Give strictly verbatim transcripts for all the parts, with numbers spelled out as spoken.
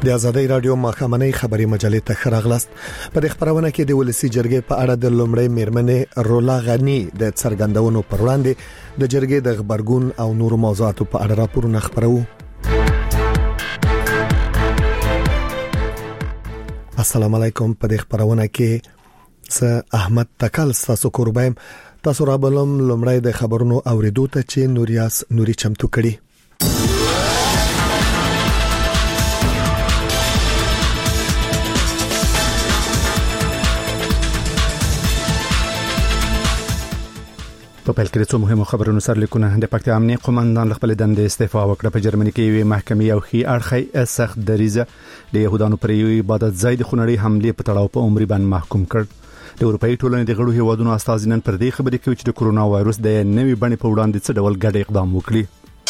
د آزادۍ رادیو ماخامنۍ خبري مجلې ته خراغلاست. په دې خبرونه کې د ولسی جرګې په اړه د لومړی میرمنې رولا غنی د څرګندونو پر وړاندې د جرګې د خبرګون او نورو موضوعاتو په اړه راپورونه خبرو. السلام علیکم. په دې خبرونه کې س احمد تکل تاسو قربایم تاسو را بلم لومړی د خبرونو اوریدو ته چې نوریاس نوري چمتو کړي. په پیل کې څو مهمه خبرونه سره لیکونه. د پکتیا امنیه قومندان خپل دندې استعفا وکړه. په جرمني کې یو محکمې او خي اړخي سخت دریزه د يهودانو پر یو عبادت ځای د خونړۍ حمله په تړاو په عمري باندې محکوم کړ. د اروپאי ټولنې د غړو هیوادونو استازینن پر دې خبرې کوي چې د کورونا وایروس د نوې بڼې په وړاندې څه ډول ګډ اقدام وکړي.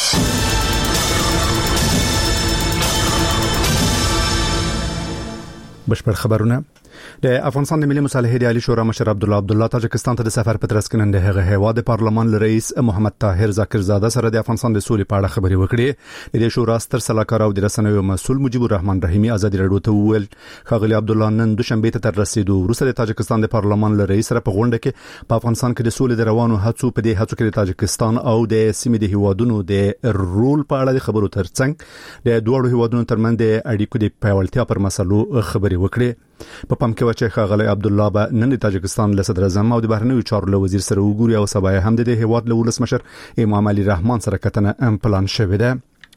بشپړ خبرونه. د افغانستان د ملي مصالحې د عالی شورا مشر عبد الله عبد الله تاجکستان ته د سفر په ترڅ کې نن د هغه هیواد پارلمان رئیس محمد طاهر ذاکرزاده سره د افغانستان د سولې په اړه خبرې وکړې. د دې شورا ستر سلاکار او د رسنیو مسؤل مجيب الرحمن رحیمي ازادي رادیو ته وویل خغلی عبد الله نن دوشنبه ته تر رسیدو وروسته د تاجکستان د پارلمان رئیس سره په غونډه کې په افغانستان کې د سولې د روانو هڅو په دې هڅو کې د تاجکستان او د سیمې د هیوادونو د رول په اړه د خبرو ترڅنګ د دوه هیوادونو ترمنځ د اړیکو د پیاوړتیا پر مسلو خبرې وکړې. په پام کې و چې خغلی عبد الله به نن د تاجکستان له صدر اعظم او د بهرنیو چارو له وزیر سره وګوري او سبا هم د هیواد له ولسمشر امام علي رحمان سره کتنه پلان شوې ده.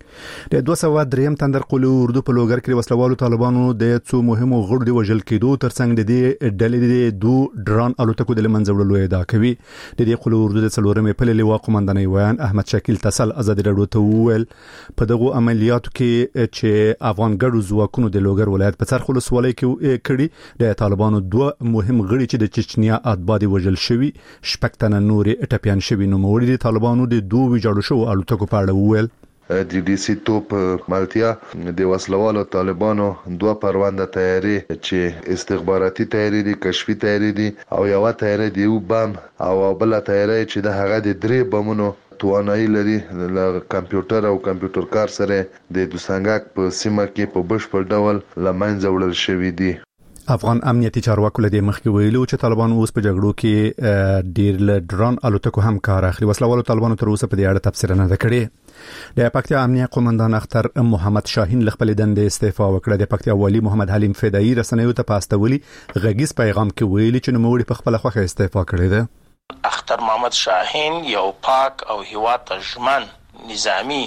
د دوه سوه دریم تندر قلو اردو په لوګر کې وسلوالو طالبانو د څو مهمو غړو د وژل کېدو ترڅنګ د دې ډلې د دوه ډرون الوتکو د منځوړلو ادعا کوي. د دې قلو اردو د څلورمې په لوا قومندانۍ ویان احمد شکیل تسل ازادي رادیو ته وویل په دغه عملیاتو کې چې افغان ګډو ځواکونو د لوګر ولایت په څرخ ولسوالۍ کې کړي د طالبانو دوه مهم غړي چې د چچنیا اتباع د وژل شوی شپږ تنه نورې ټپيان شوی نو موړي د طالبانو د دوه ویجاړو شو الوتکو په اړه وویل. د ډي سي توپ مالتیا د وسلوالو طالبانو دوه پرونده تیاری چې استخباراتي تیاری دي کشفي تیاری دي او یو تیاری دی یو بم او بل تیاری چې د هغه د درې بمونو توانایي لري له کمپیوټر او کمپیوټر کار سره د دوسنګک په سیمه کې په بشپړ ډول لمنځه وړل شوی دي. افغان امنیتي چارواکو له دې مخکې ویلو چې طالبان اوس په جګړو کې ډیر له ډرون الوتکو هم کار اخلي. وسلوالو طالبانو تر اوسه په دې اړه تفسیر نه ده کړې. د پکتیا امنیه قومندان اختر محمد شاهین خپل دندې استعفا وکړه. د پکتیا والی محمد حلیم فدایی رسنیو ته پاستولي غږیز پیغام کې ویلي چې نوموړي په خپل خوښه استعفا کړې ده. اختر محمد شاهین یو پاک او هیواد ژمن نظامی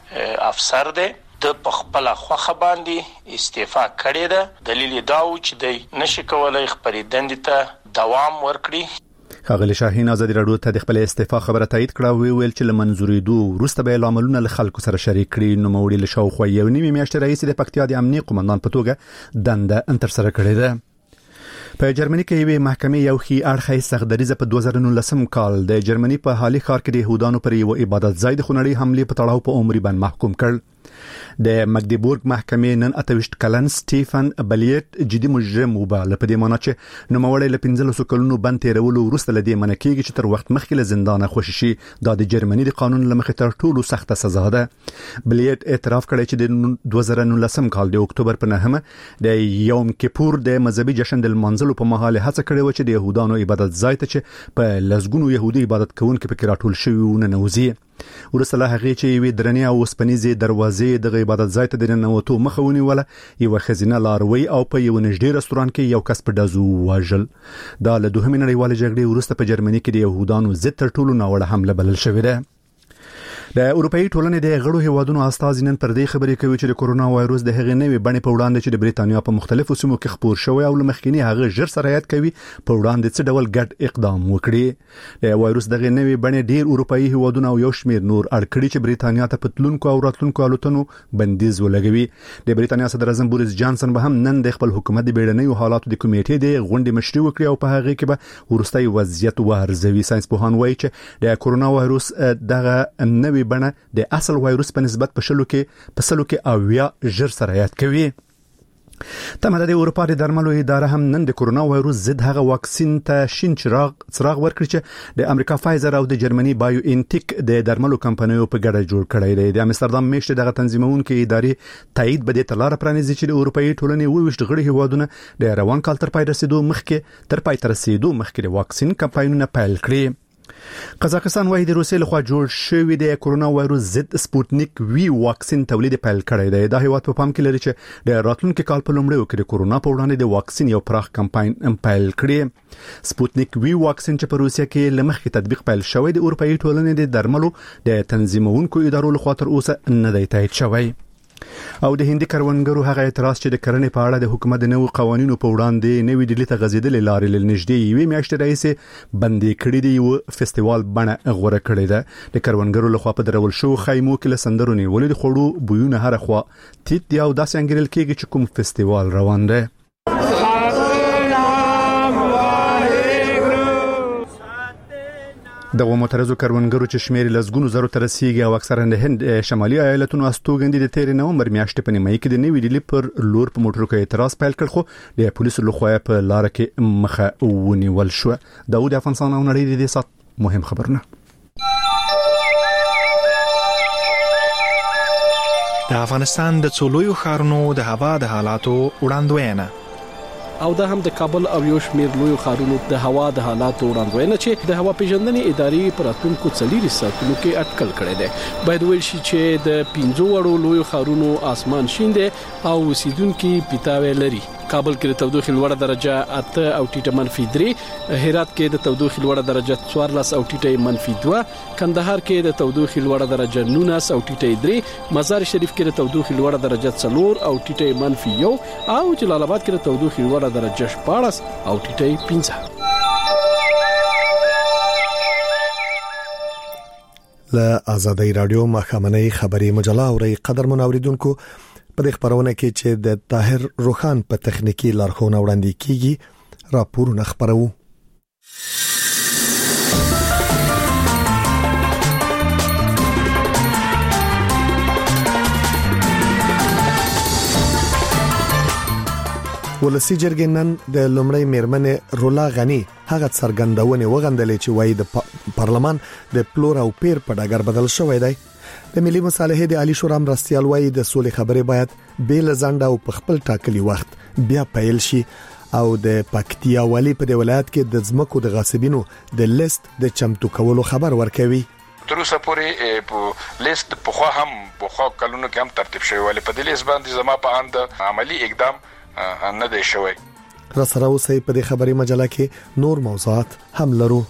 افسر دی. د خپل خوخه باندې استعفا کړې ده. دلیل دا و چې د نشي کولای خپل دندې ته دوام ورکړي. خغلی شاهین ازادي رادیو ته د خپل استعفا خبره تایید کړه. وی ویل چې لمنځوري دوه وروسته به اعلانونه له خلکو سره شریک کړي. نو موړي له شاوخوا یو نیمه میاشتې رئیس د پکتیا د امنیه قومندان په توګه دنده انتر سره کړې ده. په جرمني کې یو محکمې یو خي اړخي سخت دریزه په دوه زره نولسم کال د جرمني په حالي ښار کې د يهودانو پر یو عبادت ځای د خونړۍ حمله په تړاو په عمري باندې محکوم کړ. د مګدیبورګ محکمې نن اتهشت کلن سټيفن بلیټ جدي مجرم وباله په دې معنی چې نو موړی له پنځلسو کلونو بند تیرولو وروسته لدی منکیږي چې تر وخت مخکې له زندانه خوشی شي. دا د جرمني د قانون لمخې تر ټولو سخته سزا ده. بلیټ اعتراف کړی چې د دوه زره نولسم کال د اکتوبر په نهمه د یوم کیپور د مذهبي جشن د منځلو په مهال هڅه کړې و چې د يهودانو عبادت ځای ته چې په لزګونو يهودي عبادت کوونکو په کې راټول شوی ونه نوځي. ورسره هغه چې وی درنې او سپنيزي دروازې د عبادت ځای ته د ننوتو مخونی ولا یو خزینه لاروي او په یو نږدې رستوران کې یو کس په دازو واجل. دا له دوه نړیوال جګړې وروسته په جرمني کې د يهودانو ضد تر ټولو ناوړه حمله بلل شوې ده. د اروپאי ټولنې د غړو هیوادونو استازینن پر دې خبرې کوي چې د کورونا وایروس د هغې نوې بڼې په وړاندې چې د بریتانیا په مختلفو سیمو کې خپور شوی او لمخکینی هغه ژر سرایت کوي په وړاندې څه ډول ګډ اقدام وکړي. د وایروس دغه نوې بڼې ډیر اروپאי هیوادونه او یو شمیر نور اړکړي چې بریتانیا ته پتلونکو او راتلونکو الوتنو بندیز ولګوي. د بریتانیا صدر اعظم بوریس جانسن به هم نن د خپل حکومت د بیړنیو حالاتو د کمیټې د غونډې مشري وکړي او په هغه کې به ورستۍ وضعیت وارزوي. ساينس پوهان وایي چې د کورونا وایروس دغه نوې بڼه د اصل وایروس په نسبت په شلو کې په سلو کې اویا ژر سرایت کوي. تمه د اروپا د درملو اداره هم نن د کرونا وایروس ضد هغه واکسین ته شین چراغ څراغ ورکړي چې د امریکا فایزر او د جرمني بایو انټیک د درملو کمپنیو په ګډه جوړ کړی دی. د امستردام میشته دغه تنظیمونکو ادارې تایید بده تلار پرانیزي چې د اروپאי ټولنې وویشت غړي هیوادونه د روان کال تر پای رسیدو مخکې تر پای تر رسیدو مخکې د واکسین کمپاینونه پیل کړي. قزاقستان وايي د روسیې لخوا جوړ شوی د کرونا وایروس ضد سپوتنیک وی واکسین تولید پیل کړی دی. دا هیواد په پام کې لري چې د راتلونکي کال په لومړیو کې د کرونا په وړاندې د واکسین یو پراخ کمپاین پیل کړي. سپوتنیک وی واکسین چې په روسیې کې لمخې تطبیق پیل شوی د اروپאי ټولنې د درملو د تنظیمونکو ادارو لخوا تر اوسه نه دی تایید شوی. او د هندي کروندګرو هغه اعتراض چې د کرنې په اړه د حکومت د نوو قوانینو په وړاندې نوې ډیلی ته غځېدلې لارې لنږدې یوې میاشتې راهیسې بندي کړي دي او فستیوال بڼه غوړه کړې ده. د کروندګرو لخوا په درول شو خیمو کې له سندرو نیولې د خوړو بویونه هر خوا تیت دی او داسې انګریل کېږي چې کوم فستیوال روان دی. دغه معترضو کروندګرو چې شمیر لزګونو زرو تر رسیدي او اکثرا د هند شمالي ایالتونو استوګندې د تیر نومبر میاشتې په نیمه کې د نوې ډیلی پر لور په موټرو کې اعتراض پیل کړ خو د پولیسو لخوا په لار کې مخه ونیول شو. داود افغانستان او نړۍ د سات مهم خبرونه. د افغانستان د څولویو ښارونو د هوا د حالاتو وړاندوینه او دا هم د کابل او یو شمیر لوی ښارونو د هوا د حالاتو وړاندوینه چې د هوا پیژندنې ادارې پر اتونکو څلوري ساتلو کې اټکل کړی دی. باید ویل شي چې د پنځو وړو لوی ښارونو اسمان شین دی او اوسیدونکو پیتاوي لري. کابل کې د تودوخې لوړه درجه اته او ټیټه منفي درې، هرات کې د تودوخې لوړه درجه څوارلس او ټیټه منفي دوه، کندهار کې د تودوخې لوړه درجه نولس او ټیټه درې، مزار شریف کې د تودوخې لوړه درجه څلور او ټیټه منفي یو او جلال آباد کې د تودوخې لوړه درجه شپاړس او ټیټه پنځه. له آزادۍ رادیو مخامنۍ خبري مجله اوري قدر منوریدونکو په دې خبرونه کې چې د طاهر روخان په تخنیکی لارښوونه وړاندې کیږي راپورونه خبرو. ولسی جرګې نن د لومړی میرمنې رولا غنی هغه څرګندونه وغندلې چې وایي د پارلمان د پلور او پیر په ډګر بدل شوی دی. د ملي مصالحې د عالی شورا مرستيال وایي د سولې خبرې باید بیل زنده او په خپل ټاکلي وخت بیا پیل شي او د پکتیا والی په د ولایت کې د ځمکو د غاصبینو د لیست د چمتو کولو خبر ورکوي. تر اوسه پورې په لیست په خو هم په خو کلونو کې هم ترتیب شوی ولې په دې لیست باندې زما په اند عملی اقدام نه دی شوی. را سره اوسې په دې خبري مجله کې نور موضوعات هم لرو.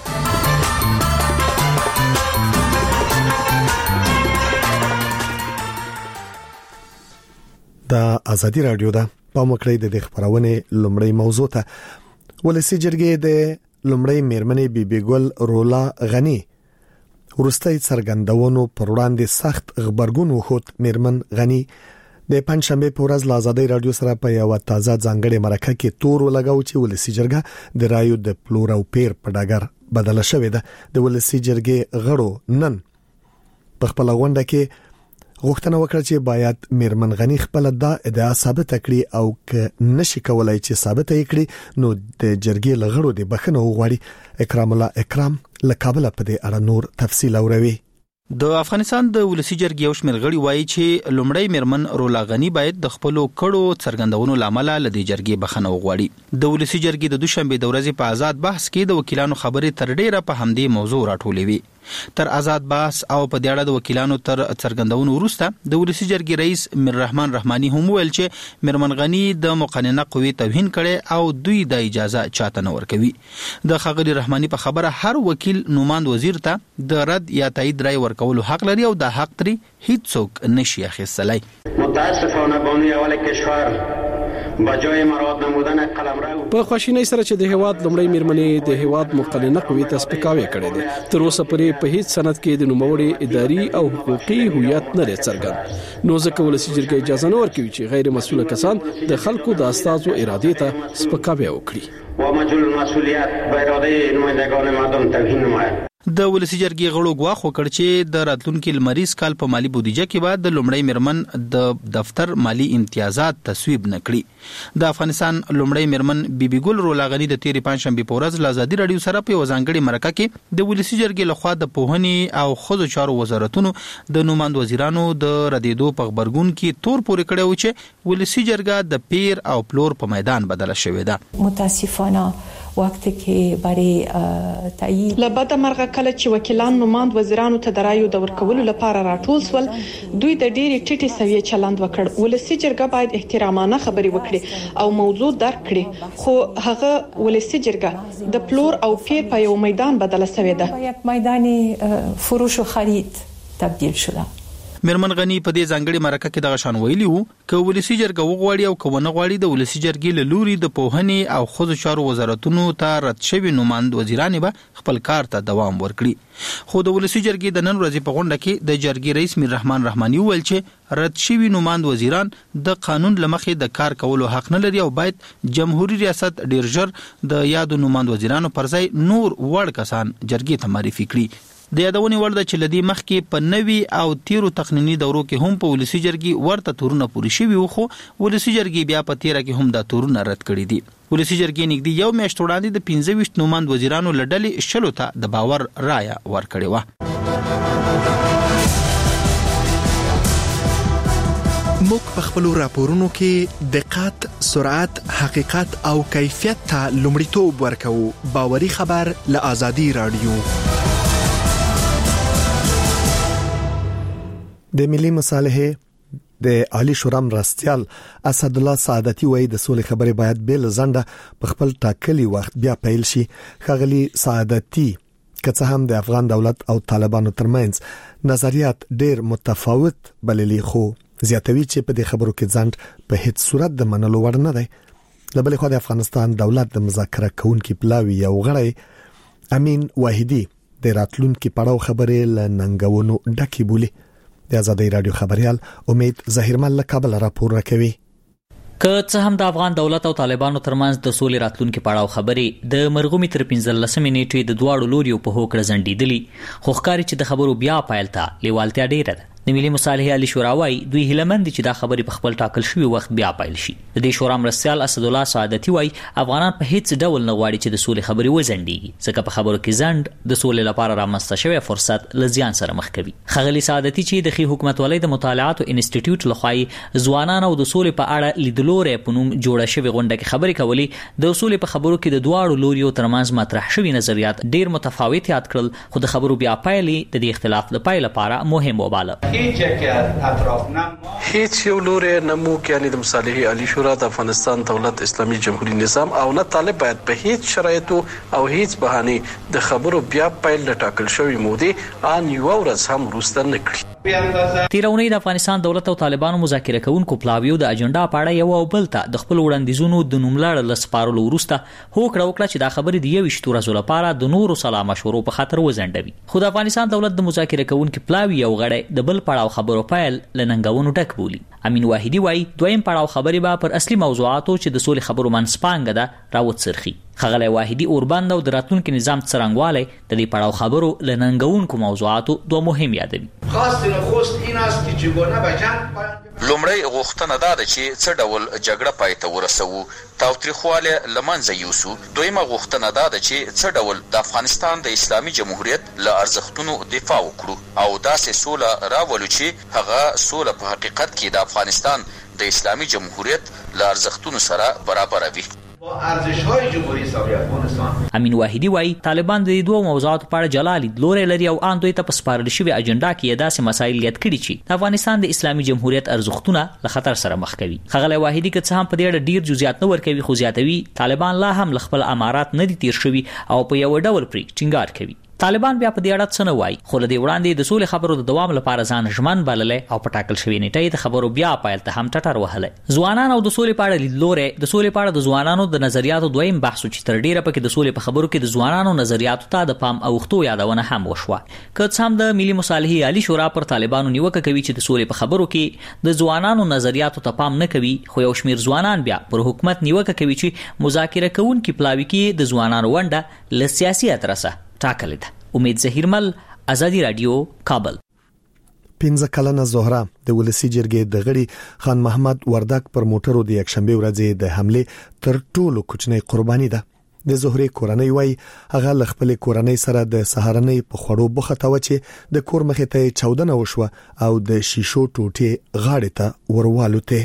د ازادي رادیو دا په مکړې د خبرونه لومړی موضوع ته ولسی جرګې د لومړی میرمنې بیبي ګل رولا غنی ورستۍ څرګندونو پر وړاندې سخت خبرګون وخت. میرمن غنی د پنځشنبه په ورځ له آزادۍ رادیو سره په یو تازه ځانګړي مرکه کې تور ولګاو چې ولسی جرګه د رایو د پلور او پیر په ډګر بدل شوې ده. د ولسی جرګې غړو نن په خپل غونډه کې غوښتنه وکړه چې باید میرمن غنی خپل د ادعا ثابت کړي او ک نشي کولای چې ثابت یې کړي نو د جرګې لغړو د بخنه وغوړي. اکرام الله اکرام له کابل په دې اړه نور تفصیل اوروي. د افغانستان د ولسی جرګې یو شمېر غړي وایي چې لومړی میرمن رولا غنی باید د خپل کړو څرګندونو لامل له دې جرګې بخنه وغوړي. د ولسی جرګې د دوشنبه د ورځې په آزاد بحث کې د وکیلانو خبرې تر ډیره په همدې موضوع راټولې وي. تر آزاد بحث او په دې اړه د وکیلانو تر څرګندونو وروسته د ولسی جرګې رئیس میر رحمان رحماني هم ویل چې میرمن غنی د مقننه قوې توهین کړي او دوی د اجازه چاته نه ورکوي. د خغلی رحماني په خبره هر وکیل نوماند وزیر ته د رد یا تایید رای ورکولو حق لري او د حق تری هیڅ څوک نشي اخیستلای. متاسفانه بانی اول کشور بجای مراد نمودن قلمرو په خوشینۍ سره چې د هواد لومړی میرمنې د هواد مقننه قوې ته سپکاوی کړی دی. تر اوسه پورې په هیڅ سند کې د نوموړي اداري او حقوقي هویت نه لري څرګند. نو ځکه ولسی جرګې اجازه نه ورکوي چې غیر مسؤل کسان د خلکو د استازو ارادې ته سپکاوی وکړي. و مجهول المسئولیت به اراده نمایندگان مردم توهین نماید. د ولسی جرګې غړو غواخ وکړ چې د راتلونکو لمریز کال په مالی بودیجه کې بعد د لومړی مرمن د دفتر مالی امتیازات تصویب نکړي. د افغانستان لومړی مرمن بیبي ګل رولاغنی د تیری پنځشنبه په ورځ له ازادي رادیو سره په وزنګړي مرکه کې د ولسی جرګې لخوا د پوهنې او خزو چارو وزارتونو د نوماند وزیرانو د ردیدو په خبرګون کې تور پورې کړو چې ولسی جرګه د پیر او پلور په میدان بدله شوې ده. متاسفانه وقتی که برای تایید لبد مرغه کله چې وکیلان نوماند وزیرانو ته درایو د ورکولو لپاره راټول سول دوی د ډېری ټیټي سویې چلند وکړ. ولسی جرګه باید احترامانه خبري وکړي او موضوع درک کړي خو هغه ولسی جرګه د پلور او پیر په یو میدان بدله شوې ده. یک میدان فروش و خرید تبدیل شده. مرمن غنی په دې ځانګړي مرکه کې د غشان ویلی وو ک ولسی جرګه وغواړي او کونه غواړي د ولسی جرګې له لوري د پوهنې او خزو چارو وزارتونو ته رد شوی نوماند وزیران به خپل کار ته دوام ورکړي. خو د ولسی جرګې د نن ورځې په غونډه کې د جرګې رئیس میر رحمان رحماني ویل چې رد شوی نوماند وزیران د قانون لمخې د کار کولو حق نه لري او باید جمهوریت ریاست ډیر ژر د یادو نوماند وزیرانو پر ځای نور وړ کسان جرګې ته معرفي کړي. د یادونې وړ ده چې لدی مخکې په نوي او تیرو تقنینی دورو کې هم په ولسی جرګې ورته تورونه پوری شوی وو خو ولسی جرګې بیا په تیره کې هم دا تورونه رد کړي دي. ولسی جرګې نږدې یو میاشت وړاندې د پنځه ویشت نوماند وزیرانو لړلې شلو ته د باور رایه ورکړې و. موږ په خپل راپورونو کې دقت، سرعت، حقیقت او کیفیت ته لومړیتوب ورکوو. باوري خبر له آزادي رادیو. د ملي مصالحې د عالی شورا مرستيال اسد الله سعادتي وایي د سولې خبرې باید بل زنده په خپل ټاکلي وخت بیا پیل شي. خغلی سعادتي که هم د افغان دولت او طالبانو ترمنځ نظریات ډېر متفاوت بللي خو زیاتوي چې په دې خبرو کې ځند په هیڅ صورت د منلو وړ نه دی. لبل خو د افغانستان دولت د مذاکره کوونکو پلاوی یو غړی امین واحدی د راتلونکو پړاو خبرې ل ننګونو ډکی بولی. د آزادۍ رادیو خبريال امید ظاهرمل له کابل راپور راکوي. که څه هم د افغان دولت او طالبانو ترمنځ د سولې راتلونکو پړاو خبرې د مرغومي تر پنځلسمې نیټې د دواړو لوريو په هوکړه ځنډېدلې خو ښکاري چې د خبرو بیا پایل ته لیوالتیا ډیره ده. د ملي مصالحې عالی شورا وايي دوی هیلمند چې دا خبرې په خپل ټاکل شوی وخت بیا پایل شي. د دې شورا مرستيال اسد الله سعادتي وايي افغانان په هیڅ ډول نه غواړي چې د سولې خبرې وځنډيږي ځکه په خبرو کې ځند د سولې لپاره رامنځته شوی فرصت لزیان سره مخ کوي. خغلی سعادتي چې د خي حکومت ولې د مطالعات انسټیټیوټ لخوا ځوانان او د سولې په اړه لیدلورې په نوم جوړه شوی غونډه کې خبرې کولې د سولې په خبرو کې د دواړو لوريو ترمنځ مطرح شوی نظریات ډیر متفاوت یاد کړل خو د خبرو بیا پایلې د دې اختلاف د پای لپاره مهم وباله. هیڅ یو لوري نه مو کې یعنی د مصالحې عالی شورا د افغانستان دولت اسلامي جمهوریت نظام او نه طالب باید په هیڅ شرایطو او هیڅ بهانه د خبرو بیا پایل لټاکل شوی مودي ان یو ورځ هم وروسته نه کړی. تیرونی د افغانستان دولت او طالبانو مذاکره کوونکو پلاویو د اجنډا په اړه یو او بل ته د خپل وړاندیزونو د نوملړ لسپارلو وروسته هوکړه وکړه چې دا خبرې د یو شتو ورځې لپاره د نورو سلا مشورو په خاطر وزندوي. خو د افغانستان دولت د مذاکره کوونکو پلاوی یو غړی د بل پړاو خبرو پایل لننګونو ډک بولی. امین واحدی وايي دویم پړاو خبرې به پر اصلي موضوعاتو چې د سولې خبرو منځپانګه ده راوت سرخي. خغلی واحدی اوربند او د راتلونکو نظام څرنګواله د دې پړاو خبرو لننګونکو موضوعاتو دوه مهم یادوي. خاص نخست این است که چگونه به جنگ لومړی غوښتنه دا ده چې څه ډول جګړه پای ته ورسوو تاوتریخواله لمنځه یوسو. دویمه غوښتنه دا ده چې څه ډول د افغانستان د اسلامي جمهوریت له ارزښتونو دفاع وکړو او داسې سوله راولو چې هغه سوله په حقیقت کې د افغانستان د اسلامي جمهوریت له ارزښتونو سره برابر وي. ارزش‌های جمهوری اسلامی افغانستان. امین واحدی وايي طالبان د دوه موضوعاتو په اړه جلا لیدلوري لري او ان دوی ته په سپارل شوی اجنډا کې داسې مسایل یاد کړي چې د افغانستان د اسلامي جمهوریت ارزښتونه له خطر سره مخ کوي. خغلی واحدی که څه هم په دې اړه ډیر جزئیات نه ورکوي خو زیاتوي طالبان لا هم خپل امارات نه دي تیر شوی او په یو ډول پرې ټینګار کوي. طالبان بیا په دې اړه څه نه وایي خو له دې وړاندې د سولې خبرو د دوام لپاره ځان ژمن بللې او په ټاکل شوی نیټه د خبرو بیا پایل ته هم ټټر وهلې. ځوانان او د سولې په اړه لیدلوري د سولې په اړه د ځوانانو د نظریاتو دویم بحث چې تر ډیره پکې د سولې په خبرو کې د ځوانانو نظریاتو ته د پام اوختو یادونه هم وشوه. که څه هم د ملي مصالحې عالی شورا پر طالبانو نیوکه کوي چې د سولې په خبرو کې د ځوانانو نظریاتو ته پام نه کوي خو یو شمیر ځوانان بیا پر حکومت نیوکه کوي چې مذاکره کوونکي پلاوي کې د ځوانانو ونډه له سیاسي اترسه ټاکل ده. امید ظهیرمل، ازادي رادیو، کابل. پنځه کلنه زهره د ولسی جرګې د غړي خان محمد وردک پر موټرو د یکشنبه ورځې د حمله تر ټولو کوچنی قرباني ده. د زهره کورنۍ وای هغه ل خپل کورنۍ سره د سهارنۍ په خړو بوخته و چې د کور مخې ته چودنه وشوه او د شیشو ټوټې غاړې ته ورواله.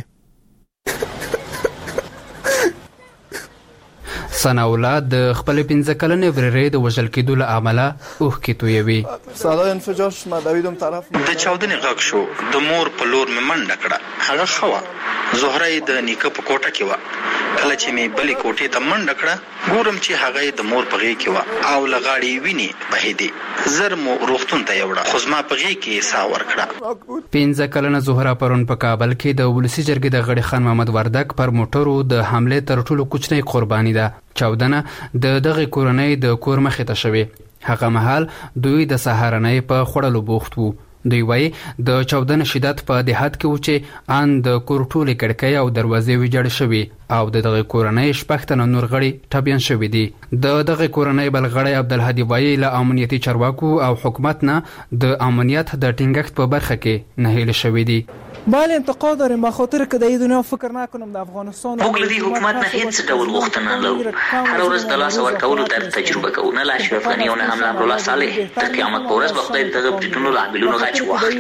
سناولا د خپل پنځه کلنې ورېرې د وژل کېدو له امله اوه کې تویوي. صدای انفجار شما دویدم طرف د چاودنې غږ شو، د مور په لور مې منډه کړه. هغه خوا زهره د نیکه په کوټه کې و. کله چې مې بلې کوټې ته منډه کړه ګورم چې هغه د مور په غېږ کې و او لغاړې ویني بهېدې. زر مو روغتون ته یوړه خو زما په غېږ کې ساه ورکړه. پنځه کلنه زهره پرون په کابل کې د ولسی جرګې د غړي خان محمد وردک پر موټرو د حمله تر ټولو کوچنی قرباني ده. چاودنه د دغه کورنۍ د کور مخې ته شوې. هغه مهال دوی د سهارنۍ په خوړلو بوخت وو. دوی وایي د چاودنه شدت په دهات کې و چې ان د کور ټولې کړکۍ او دروازې ویجاړې شوې او د دغه کورنۍ شپږ تنه نور غړي ټپیان شوي دي. د دغه کورنۍ بل غړی عبدالهادي وایي له امنیتي چارواکو او حکومت نه د امنیت د ټینګښت په برخه کې نهیله شوي دي. بله انتقاد داریم به خاطر که در دنیا فکر نکنم در افغانستان موږ له دې حکومت نه هیڅ ډول غوښتنه نه لرو. هر ورځ د لاس ورکولو درد تجربه کوو. نه لا اشرف غني او نه هم امرالله صالح تر قیامت په ورځ به خدای دغه بریدونو له عاملونو غچ واخلي.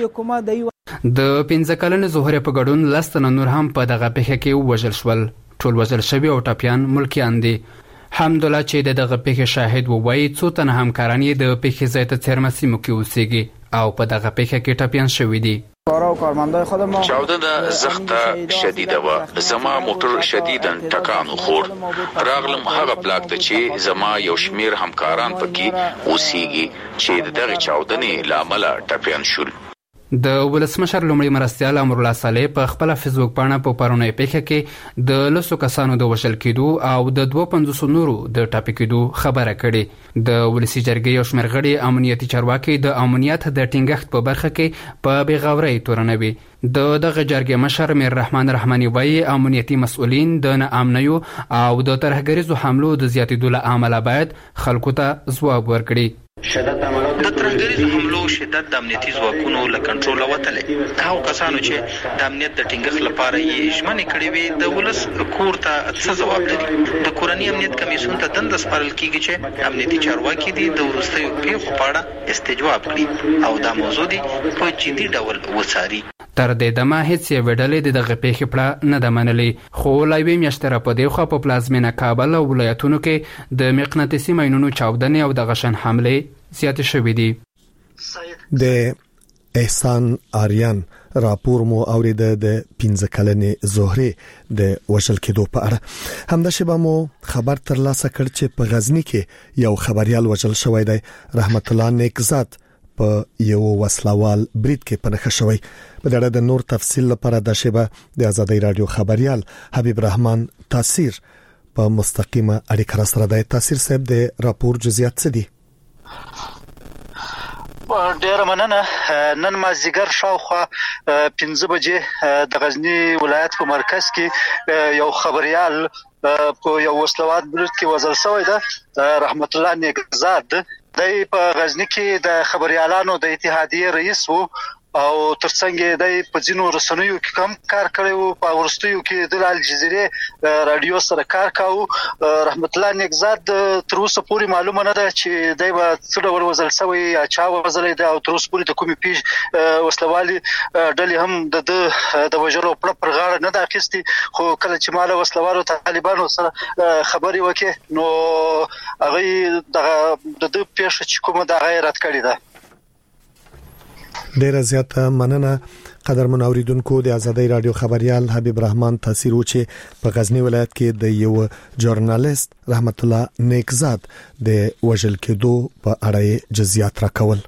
د پنځه کلنې زهره په ګډون لس تنه نور هم په دغه پیښه کې ووژل شول. ټول وژل شوي او ټپیان ملکیان دي. حمدالله چې د دغه پیښې شاهد ووایي څو تنه همکاران یې د پیښې ځای ته څیرمه سیمو کې اوسېږي او په دغه پیښه کې ټپیان شوي دي. چاودنه زخته شدیده و. زما موټر شدیداً ټکان وخوړ. راغلم هغه بلاک ته چې زما یو شمیر همکاران پکې اوسېږي چې د دغه چاودنې له امله ټپیان شول. د ولسمشر لومړي مرستیال امرالله صالح په خپل فیسبوک باندې په پرونی پیښه کې د لسو کسانو د وژل کېدو او د دوه پنځوس نورو د ټاپي کېدو خبره کړې. د ولسی جرګې یو شمېر غړي امنیتي چارواکي د امنیت د ټینګښت په برخه کې په بېغورۍ تورنوي. د دغه جرګې مشر میر رحمان رحماني وایي امنیتي مسؤلین د ناامنیو او د ترهګریزو حملو د زیاتېدو له امله باید خلکو ته ځواب ورکړي. د ترهګریزو حملو شدت د امنیتي ځواکونو له کنټروله وتلی. هغو کسانو چې د امنیت د ټینګښت لپاره یې ژمنې کړې وي د ولس کور ته څه ځواب لري؟ د کورني امنیت کمیسیون ته دنده سپارل کیږي چې امنیتي چارواکي دي د وروستیو پیښو په اړه استجواب کړي او دا موضوع دي په جدي ډول وڅاري. تر دې دمه هیڅ یوه ډلې د دغه پیښې پړه نه ده منلې، خو لا یوې میاشتې راپدې خوا په پلازمینه کابل او ولایتونو کې د مقناطیسي ماینونو چاودنې او دغه شان حملې زیاتې شوې دي. د احسان آریان راپور مو اوریده د پنځه کلنې زهره د وژل کېدو په اړه. همدا شبه مو خبر ترلاسه کړ چې په غزنی کې یو خبريال وژل شوی دی. رحمت الله نیکزاد په یو وسلوال برید کې پنهخه شوی. په دغه د نور تفصیل لپاره د شبه د ازادي رادیو خبريال حبیب رحمان تاثیر په مستقیمه اړیکه سره د تاثیر صاحب د راپور جزئیات څه دي؟ ډیر مننه. نن مازیګر شاوخوا پنځه بجې د غزنی ولایت په مرکز کې یو خبريال په یو وسلوات برید کې وژل شوی دی. رحمت الله نیکزاد دی په غزنی کې د خبريالانو د اتحادیې رئیس وو او ترڅنګ دی په ځینو رسنیو کې کم کار کړی وو. په ورستیو کې د الجزیره رادیو سره کار کاوه. رحمت الله نیکزاد تر اوسه پورې معلومه نه ده چې دی به څه ډول وژل شوی یا چا وژلی دی او تر اوسه پورې د کومې پیښې وسلوالي ډلې هم د د وژلو پړه پر غاړه نه ده اخیستې. خو کله چې ما له وسلوالو طالبانو سره خبرې وکړې نو هغوی دغه د ده پیښه چې کومه ده هغه یې رد کړې ده. ډیر زیاته مننه قدرمن اوریدونکو. د ازادي رادیو خبريال حبیب رحمان تاثیر و چې په غزنی ولایت کې د یو ژورنالیست رحمت الله نیکزاد د وژل کېدو په اړه جزئیات راکول.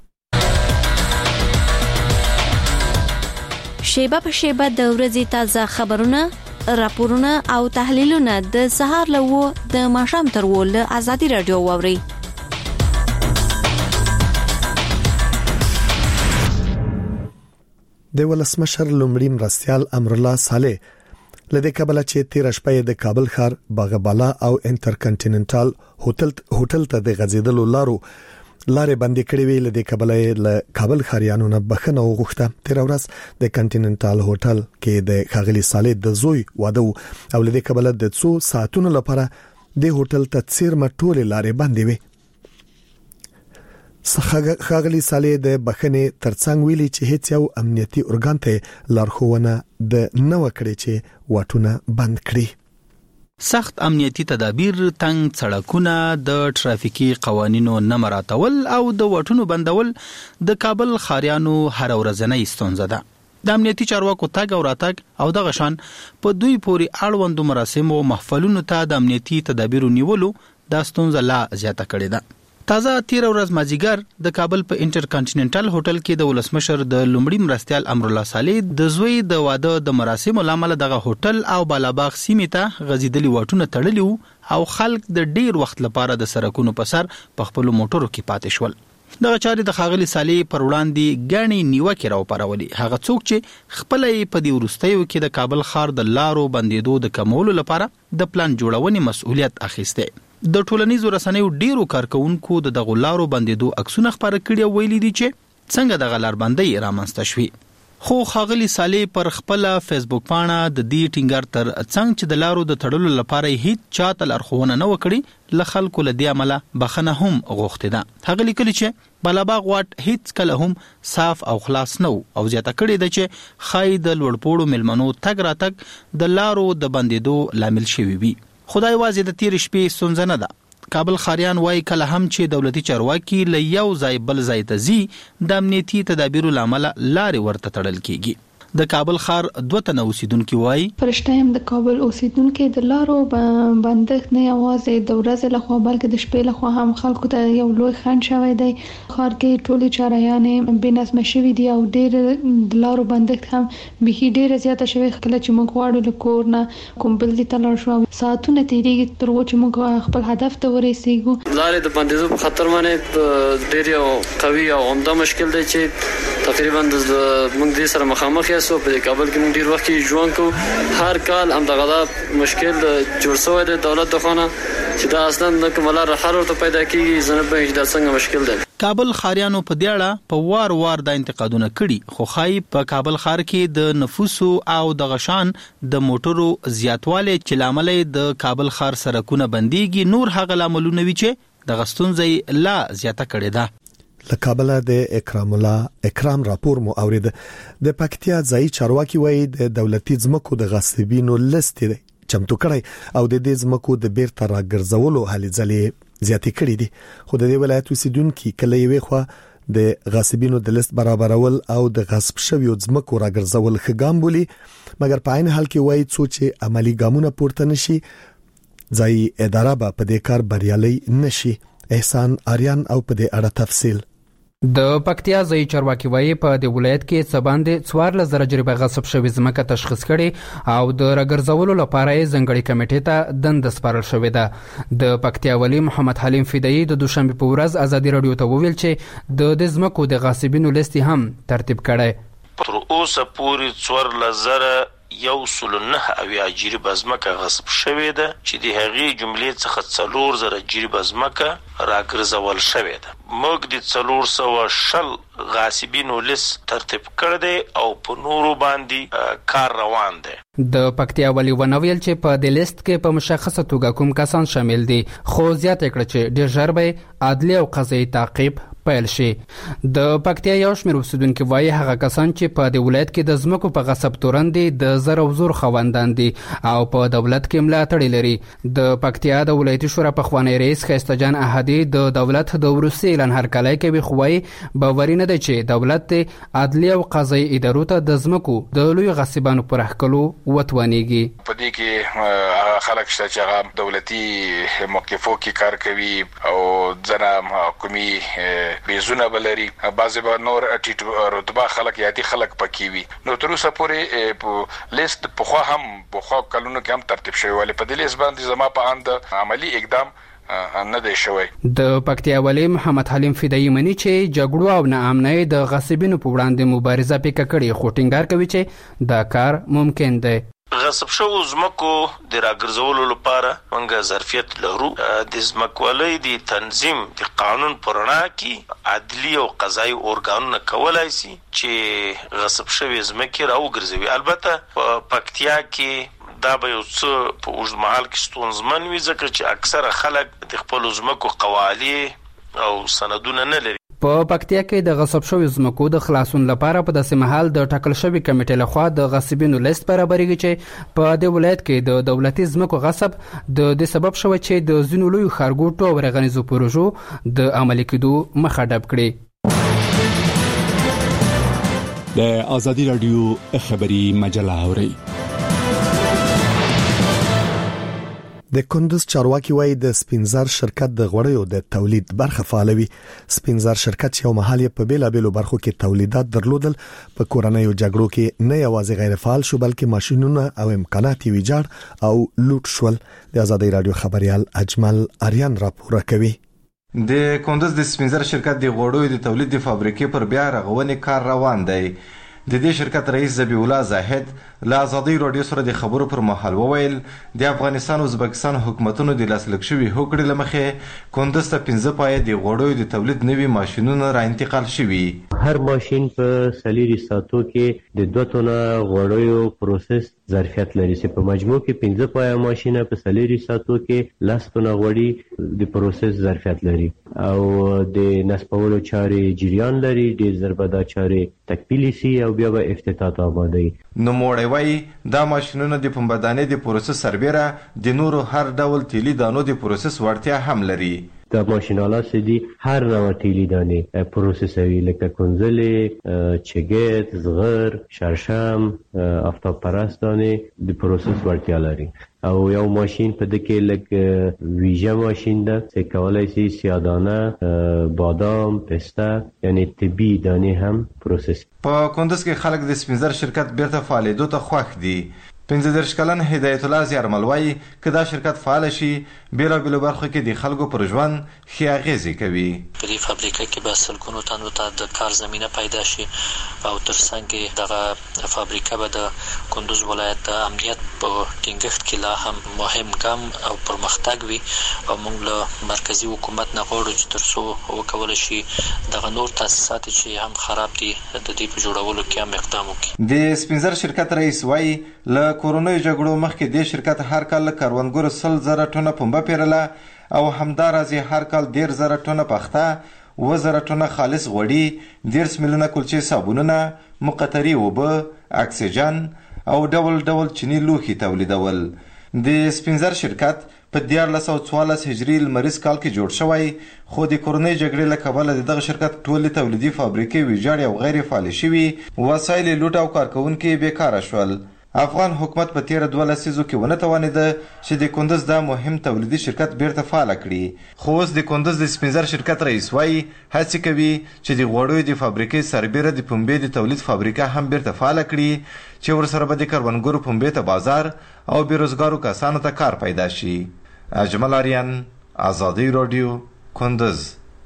شیبه په شیبه د ورځې تازه خبرونه، راپورونه او تحلیلونه د سهار لوو د ماښام تر ول ازادي رادیو ووري. د ولسمشر لومړي مرستیال امرالله صالح لدې کابل چې تیر شپه د کابل ښار باغ بالا او انټرکنټیننټال هوټل هوټل ته د غزیدلو لارو لارې بندې کړې وې. له دې کبله له کابل خاریانو نه بخښنه وغوښته. تیر ورځ د کنټیننټال هوټل کې د خاغلی صالح د زوی واده او له دې کبله د څو ساعتونو لپاره د هوټل ته څیرمه ټولې لارې بندې وې. خاغلی صالح د بخښنې ترڅنګ ویلي چې هیڅ یو امنیتي ارګان ته لارښوونه د نو کړې چې واټونه بند کړي. سخت امنیتي تدابیر، تنګ سړکونه، د ټرافیکي قوانینو نه مراعاتول او د واټونو بندول د کابل خاریانو هر ورځنی ستونزه ده. د امنیتي چارواکو تګ او راتګ او د غشان په دوی پورې اړوند مراسم او محفلونو ته د امنیتي تدابیرو نیولو د ستونزه لا زیاته کړې ده. تازه تیر ورځ مازیګر د کابل په انټر کانټیننټل هوټل کې د ولسمشر د لومړي مرستيال امر الله صالح د زوی د واده د مراسمو لامل دغه هوټل او بالاباغ سیمې ته غزیدلي واټونه تړلي او خلک د ډیر وخت لپاره د سرکونو په سر په خپل موټرو کې پاتې شول. دغه چاري د خاغلی صالح پر وړاندې غاڼي نیوکه راو پرولي. هغه څوک چې خپل په دی ورستیو کې د کابل ښار د لارو بندیدو د کمولو لپاره د پلان جوړونې مسؤلیت اخیسته. د ټولنیزو رسنیو ډیرو کارکونکو د دغه لارو بندیدو عکسونه خبره کړي ویلي دي چې څنګه دغه لار بندي رامنځته شوي. خو خاغلی صالح پر خپل فیسبوک پاڼه د دې ټینګار تر څنګه چې د لارو د تړلو لپاره هیڅ چاته لارښوونه نه وکړي ل خلکو له دې عمله بخنه هم غوښته ده. هغه لیکلي چې بالاباغ واټ هیڅ کله هم صاف او خلاص نه او زیاته کړي ده چې خای د لوړپوړو ملمنو تګ راتګ د لارو د بندیدو لامل شوی وي. خدای واځي د تیر شپې ستونزه نه ده. کابل خاریان وای کله هم چې دولتي چارواکي ل یو ځای بل ځای ته زی د امنیتي تدابیرو لامل لارې ورته تړل کیږي. د کابل خار دوه تنه اوسیدونکو وای پرشتایم د کابل اوسیدونکو د لارو بندښت نه یوازې د ورځې له خوا بلکې د شپې له خوا هم خلکو ته یو لوی خنډ شوی دی. خار کې ټولي چارایانې بنظم شوی دی او ډېر د لارو بندښت هم به ډېر زیاته شوی. کله چې موږ واړو له کور نه کوم بل دي تلل شو ساعتونه تیریږي تر څو چې موږ خپل هدف ته ورسیږو. لارې د بندیدو په خطر باندې ډېر یو قوي او عمده مشکل دی چې تقریبا د موږ د سره مخامخ یاسو په کابل کې موږ ډیر وخت کې ژوند کوو. هر کال هم دغه مشکل جوړ شوی دی دولت د خانه چې دا اصلا د کوملار حل ورته پیدا کیږي زنه به دا څنګه مشکل دی. کابل خاریانو په دیاړه په وار وار د انتقادونه کړي خو خای په کابل خار کې د نفوسو او د غشان د موټرو زیاتواله چې لامل د کابل خار سرکونه بنديږي نور هغه لاملونه وی چې د غستونځي لا زیاته کړي ده. له کابل د اکرام الله اکرام راپور مو اورید. د پکتیا ځای چارواکي وایي د دولتي ځمکو د غصبینو لست دی چمتو کړی او د دې ځمکو د بیرته راګرځولو هلې ځلې زیاتې کړې دي. خو د دې ولایت اوسیدونکو کله یوې خوا د غصبینو د لست برابرول او د غصب شویو ځمکو راګرځول خګام بولی مګر په عین حال کې وایي چې عملی ګامونه پورته نشي ځای اداره به په دې کار بریالي نشي. احسان آریان او په دې اړه تفصیل. د پکتیا ځای چارواکي وایي په د ولایت کې څباندې څوارلس زره جریبه غصب شوی ځمکه تشخیص کړي او د راګرځولو لپاره یې ځنګړي کمیټې ته دنده سپارل شوې ده. د پکتیا ولی محمد حلیم فدایی د دوشنبه په ورځ ازادي رادیو ته وویل چې د دې ځمکو د غاصبینو لیست هم ترتیب کړي. تر اوسه پورې څوارلس زره یو سل نه اویا جریبه ځمکه غصب شوې ده چې د هغې جملې څخه څلور زره جریبه ځمکه راګرځول شوې ده. موږ د څلور سوه شل غاصبینو لیست ترتیب کړی دی او په نورو باندې کار روان دی. د پکتیا ولی ونویل چې په د لیست کې په مشخصه توګه کوم کسان شامل دي خو زیاته کړه چې ډیر ژر به عدلي او قضایي تعقیب پیل شي. د پکتیا یو شمېر اوسیدونکو وایي هغه کسان چې په د ولایت کې د ځمکو په غصب تورن دي د زر او زور خوندان دي او په دولت کې ملاتړ لري. د پکتیا د ولایتي شورا پخوانی رئیس خیسته جان احدی د دولت د وروستي اعلان هرکلی کوي خو وایي باوري نه دی چې دولت عدلي او قضایي ادارو ته د ځمکو د لوی غصبانو پر احکلو وتوانیږي. په دې کې خلک شته چې هغه دولتي موقفو کې کار کوي او ځنه حکومي بیزونه بلري بعضې به نور ټیټ رتبه خلک یادي خلک پکې وي. نو تر اوسه پورې په لیست پخوا هم پخوا کلونو کې هم ترتیب شوی ولې په دې لیست باندې زما په اند عملی اقدام نه دی شوی. د پکتیا ولی محمد حلیم فدایی مني چې جګړو او ناامنۍ د غصبینو په وړاندې مبارزه پکې کړې خو ټینګار کوي چې دا کار ممکن دی. غصب شوو ځمکو د راګرځولو لپاره موږ ظرفیت لرو. د ځمکوالۍ د تنظیم د قانون پر رڼا کې عدلي او قضایي ارګانونه کولای شي چې غصب شوی ځمکې راوګرځوي. البته په پکتیا کې دا به یو څه په اوږد مهال کې ستونزمن وي ځکه چې اکثره خلک د خپلو ځمکو قوالي او سندونه نه لري. په پکتیا کې د غصب شوی ځمکو د خلاصون لپاره په داسې مهال د ټاکل شوی کمیټې لخوا د غصبینو لیست برابرېږي چې په دې ولایت کې د دولتي ځمکو غصب د دې سبب شوی چې د ځینو لویو ښارګوټو او رغنیزو پروژو د عملي کېدو مخه ډب کړي. د آزادي رادیو خبري مجله اوري. د کندوز چارواکي وایي د سپینزر شرکت د غوړیو د تولید برخه فعالوي. سپینزر شرکت یو محل په بیلابېلو برخو کې تولیدات درلودل. په کورنیو جګړو کې نه یوازې غیر فعال شو بلکې ماشينونه او امکانات ویجاړ او لوټ شول. د آزادي رادیو خبريال اجمل اریان راپور کوي. د کندوز د سپینزر شرکت د غوړیو د تولید د فابریکې پر بیا رغونې کار روان دی. د دې شرکت رئیس ذبیح الله زاهد له آزادي رادیو سره د خبرو پر مهال وویل د افغانستان او ازبکستان حکومتونو د لاسلیک شوي هوکړې لمخې کندوز ته پنځه پایه د غوړیو د تولید نوي ماشینونه را انتقال شوي. هر ماشین په سلیری ساتو کې د دوه ټنه غوړیو پروسس ظرفیت لري چې په مجموع کې پنځه پایه ماشینه په سلیری ساتو کې لس ټنه غوړي د پروسس ظرفیت لري او د نسبولو چارې جریان لري. د ضربدا چارې تکمیلي سي او بیا به افتتاح آبادی. نو موړی وای دا ماشینونه د پنبدانې د پروسس سربېره د نورو هر ډول تیلی دانو د پروسس وړتیا هم لري. دا ماشینالات سدي هر نوع تیلی دانې پروسسوي لکه کنځلې، چګیت، زغر، شړشم، آفتاب پرست دانې د پروسس وړتیا لري. او یو ماشین په دکې لکه ویژه ماشین ده چې کولای شي سیادانه، بادام، پسته یعنی طبي دانې هم پروسس. په کندوز کې خلک د سپینزر شرکت بیرته فعالیدو ته خوښ دي. پنځه دېرش کلن هدایت الله زیارمل وایي که دا شرکت فعال شي بیلابېلو برخو کې د خلکو پر ژوند ښې اغېزې کوي. په دې فابریکه کې به سلګونو تنو ته د کار زمینه پیدا شي او ترڅنګ یې دغه فابریکه به د کندوز ولایت د امنیت په ټینګښت کې لا هم مهم ګام او پرمختګ وي او موږ له مرکزي حکومت نه غواړو چې تر څو وکولی شي دغه نور تاسیسات چې هم خراب دي د دې په جوړولو کې هم اقدام وکړي. د سپینزر شرکت رئیس وایي له کورونی جګړو مخکې د شرکت هر کال له کروندګرو سل زره ټنه پنبه پیرله او همداراز هر کال ډیر زره ټنه پخته، اووه زره ټنه خالص غوړي، دیرش میلیونه کلچې صابونونه، مقطرې اوبه، اکسیجن او ډول ډول چینی لوښي تولیدول. د سپینزر شرکت په دیارلس سوه څوارلس هجري لمریز کال کې جوړ شوی خو د کورنۍ جګړې له کبله د دغه شرکت ټولې تولیدي فابریکې ویجاړې او غیر فعالې شوي، وسایل یې لوټ او کارکوونکي یې بیکاره شول. افغان حکومت په تیره دوه لسیزو کې ونه توانېده چې د کندوز دا مهم تولیدي شرکت بیرته فعاله کړي. خو اوس د کندوز د سپینزر شرکت رئیس وایي هڅې کوي چې د غوړیو د فابریکې سربیره د پنبې د تولید فابریکه هم بیرته فعاله کړي چې ورسره به د کروندګرو پنبې ته بازار او بیروزګارو کسانو ته کار پیدا شي. اجمل اریان، آزادي رادیو، کندوز.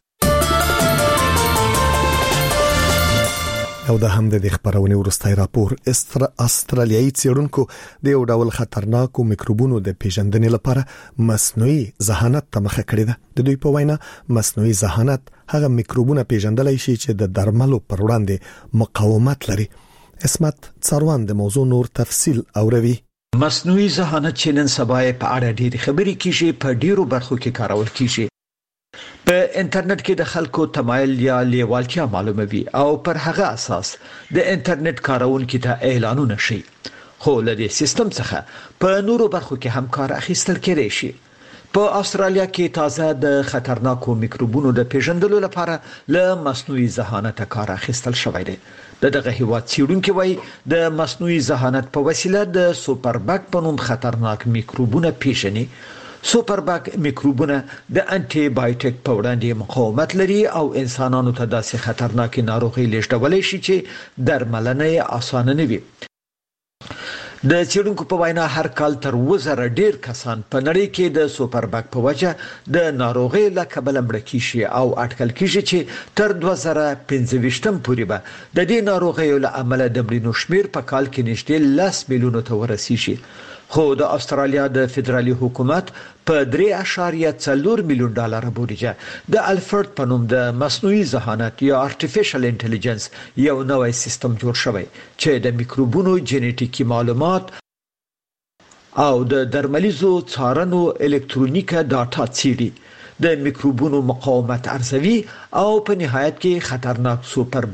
او د هم د خبرونې ورستای راپور استر استرالیایي څېړونکو د یو ډول خطرناکو میکروبونو د پیژندنې لپاره مصنوعي ذهانت ته مخه کړې ده. د دوی په وینا مصنوعي ذهانت هغه میکروبونه پیژندلای شي چې د درملو پر وړاندې مقاومت لري. اسمت څاروان د موضوع نور تفصیل اوروي. مصنوعي ذهانت چې نن سبا په اړه ډېری خبرې کیږي په ډیرو برخو کې کارول کیږي. په انټرنیټ کې د خلکو تمایل یا لیوالتیا معلوموي او پر هغه اساس د انټرنیټ کارونکو ته اعلانونه شي. خو له دې سیستم څخه په نورو برخو کې هم کار اخیستل کېدای شي. په استرالیا کې تازه د خطرناکو میکروبونو د پیژندلو لپاره له مصنوعي ذهانت کار اخیستل شوی دی. دغه هیواد څېړونکي وایي د مصنوعي ذهانت په وسیله د سوپربک په نوم خطرناک میکروبونه پیژني. سوپربک میکروبونه د انټي بایوټیک په وړاندې مقاومت لري او انسانانو ته داسې خطرناکې ناروغي لیږدولی شي چې درملنه یې اسانه نه وي. د چیرونکو په وینا هر کال تر وزره ډیر کسان په نړۍ کې د سوپر بګ په وجه د ناروغي له کبله مړ کیږي او اټکل کیږي چې تر دوه زره پنځه ویشتم پورې به د دې ناروغي له امله د مړینو شمیر په کال کې نږدې لس میلیونو ته ورسیږي. خو د استرالیا د فدرالي حکومت په درې اعشاریه څلور میلیون ډالر بودیجه د الفرد په نوم د مصنوعي ذهانت یا ارتفیشل انټيليجنس یو نوې سیستم جوړ شوی چې د میکروبونو جنټیکي معلومات او د درملیزو څارنو الکترونیکه ډاټا څېړي، د میکروبونو مقاومت ارزوي او په نهایت کې خطرناک سوپر